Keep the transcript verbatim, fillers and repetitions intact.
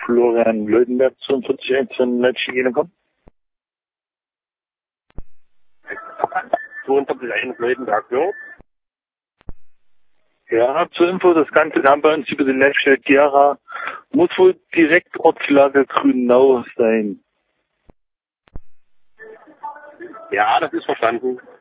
Florian Leutenberg zweiundvierzig eins von Leipzig gekommen. zweiundvierzig eins Leutenberg, ja. Ja, zur Info, das Ganze kam bei uns über die Leipziger Gera. Muss wohl direkt Ortslage Grünau sein. Ja, das ist verstanden.